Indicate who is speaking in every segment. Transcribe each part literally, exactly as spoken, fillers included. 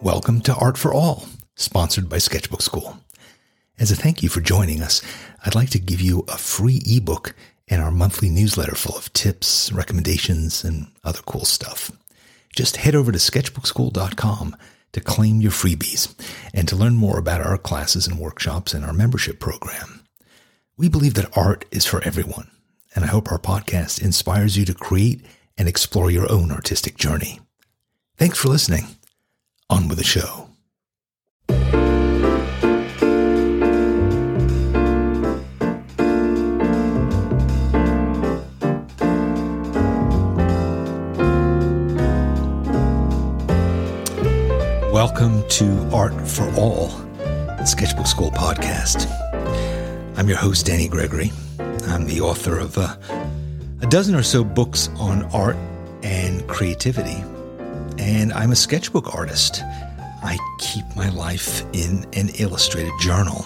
Speaker 1: Welcome to Art for All, sponsored by Sketchbook School. As a thank you for joining us, I'd like to give you a free ebook and our monthly newsletter full of tips, recommendations, and other cool stuff. Just head over to sketchbook school dot com to claim your freebies and to learn more about our classes and workshops and our membership program. We believe that art is for everyone, and I hope our podcast inspires you to create and explore your own artistic journey. Thanks for listening. On with the show. Welcome to Art for All, the Sketchbook School podcast. I'm your host, Danny Gregory. I'm the author of uh, a dozen or so books on art and creativity. And I'm a sketchbook artist. I keep my life in an illustrated journal.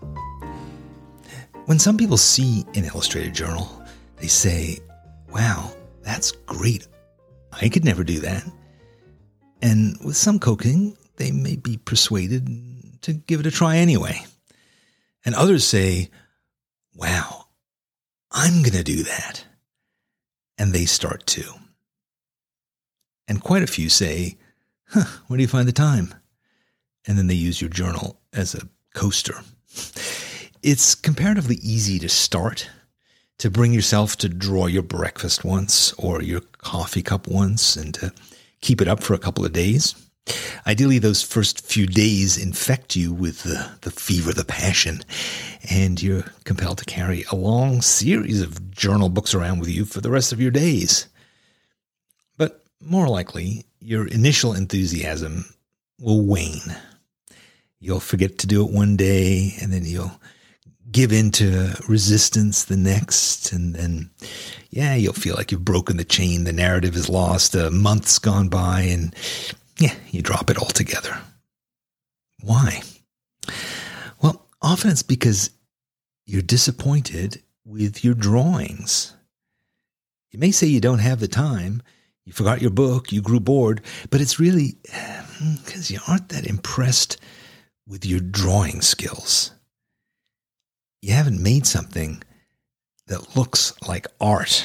Speaker 1: When some people see an illustrated journal, they say, wow, that's great. I could never do that. And with some coaxing, they may be persuaded to give it a try anyway. And others say, wow, I'm going to do that. And they start to. And quite a few say, huh, where do you find the time? And then they use your journal as a coaster. It's comparatively easy to start, to bring yourself to draw your breakfast once or your coffee cup once and to keep it up for a couple of days. Ideally, those first few days infect you with the, the fever, the passion, and you're compelled to carry a long series of journal books around with you for the rest of your days. But more likely, your initial enthusiasm will wane. You'll forget to do it one day, and then you'll give in to resistance the next, and then, yeah, you'll feel like you've broken the chain, the narrative is lost, a month's gone by, and yeah, you drop it altogether. Why? Well, often it's because you're disappointed with your drawings. You may say you don't have the time, you forgot your book, you grew bored, but it's really because you aren't that impressed with your drawing skills. You haven't made something that looks like art.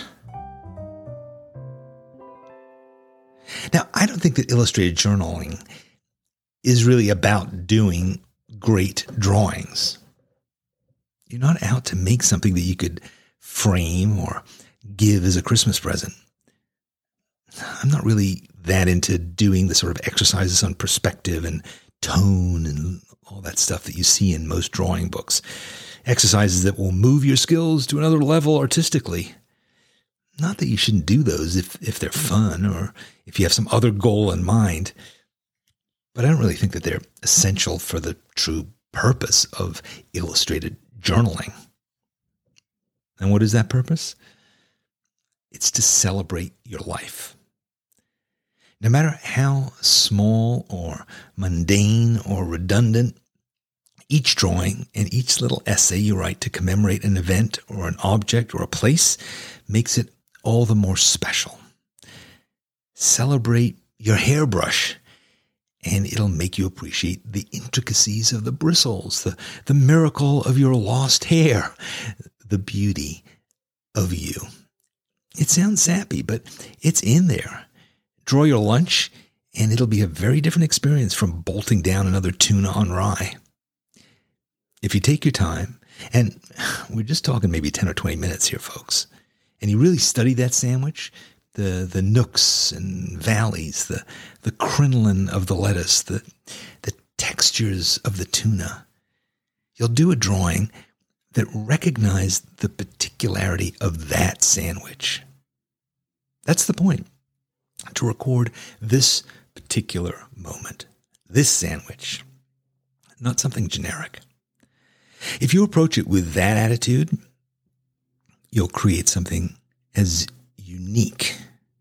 Speaker 1: Now, I don't think that illustrated journaling is really about doing great drawings. You're not out to make something that you could frame or give as a Christmas present. I'm not really that into doing the sort of exercises on perspective and tone and all that stuff that you see in most drawing books. Exercises that will move your skills to another level artistically. Not that you shouldn't do those if, if they're fun or if you have some other goal in mind, but I don't really think that they're essential for the true purpose of illustrated journaling. And what is that purpose? It's to celebrate your life. No matter how small or mundane or redundant, each drawing and each little essay you write to commemorate an event or an object or a place makes it all the more special. Celebrate your hairbrush, and it'll make you appreciate the intricacies of the bristles, the, the miracle of your lost hair, the beauty of you. It sounds sappy, but it's in there. Draw your lunch, and it'll be a very different experience from bolting down another tuna on rye. If you take your time, and we're just talking maybe ten or twenty minutes here, folks, and you really study that sandwich, the the nooks and valleys, the the crinoline of the lettuce, the the textures of the tuna, you'll do a drawing that recognizes the particularity of that sandwich. That's the point. To record this particular moment, this sandwich, not something generic. If you approach it with that attitude, you'll create something as unique.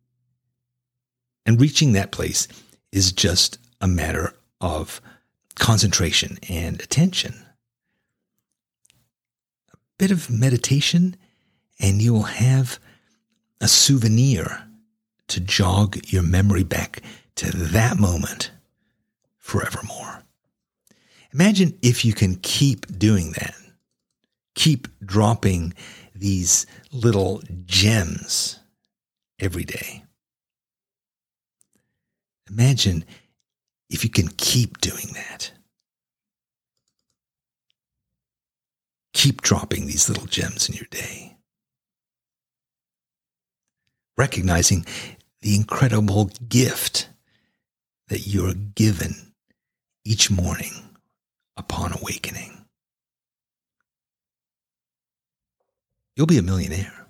Speaker 1: And reaching that place is just a matter of concentration and attention. A bit of meditation, and you will have a souvenir to jog your memory back to that moment forevermore. Imagine if you can keep doing that. Keep dropping these little gems every day. Imagine if you can keep doing that. Keep dropping these little gems in your day. Recognizing the incredible gift that you're given each morning upon awakening. You'll be a millionaire.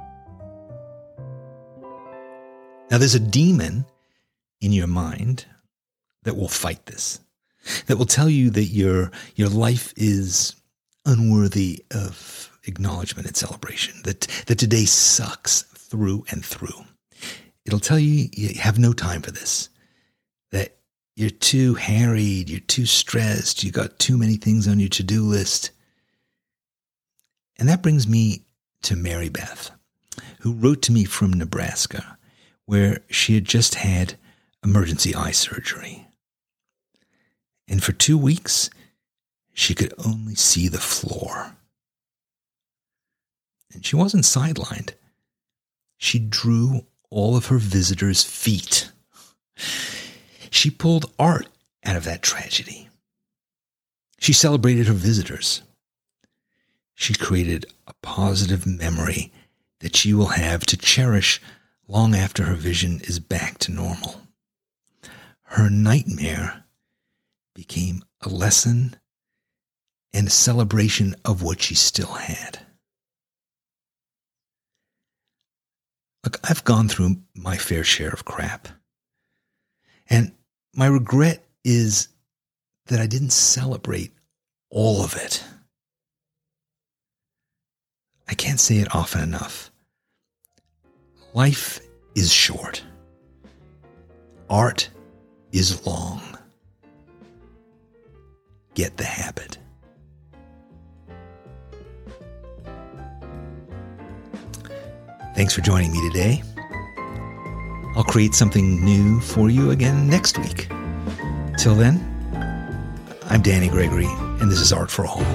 Speaker 1: Now, there's a demon in your mind that will fight this, that will tell you that your, your life is unworthy of acknowledgement and celebration, that, that today sucks through and through. It'll tell you you have no time for this, that you're too harried, you're too stressed, you got too many things on your to-do list. And that brings me to Mary Beth, who wrote to me from Nebraska, where she had just had emergency eye surgery. And for two weeks, she could only see the floor. And she wasn't sidelined. She drew all of her visitors' feet. She pulled art out of that tragedy. She celebrated her visitors. She created a positive memory that she will have to cherish long after her vision is back to normal. Her nightmare became a lesson and a celebration of what she still had. Look, I've gone through my fair share of crap. And my regret is that I didn't celebrate all of it. I can't say it often enough. Life is short. Art is long. Get the habit. Thanks for joining me today. I'll create something new for you again next week. Till then, I'm Danny Gregory, and this is Art for All.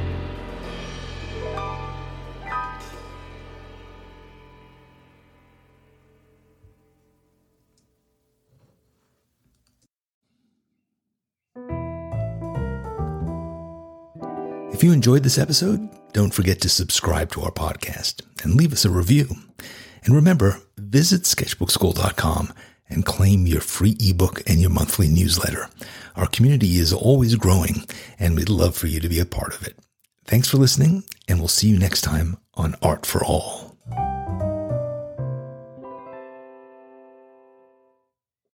Speaker 1: If you enjoyed this episode, don't forget to subscribe to our podcast and leave us a review. And remember, visit sketchbook school dot com and claim your free ebook and your monthly newsletter. Our community is always growing, and we'd love for you to be a part of it. Thanks for listening, and we'll see you next time on Art for All.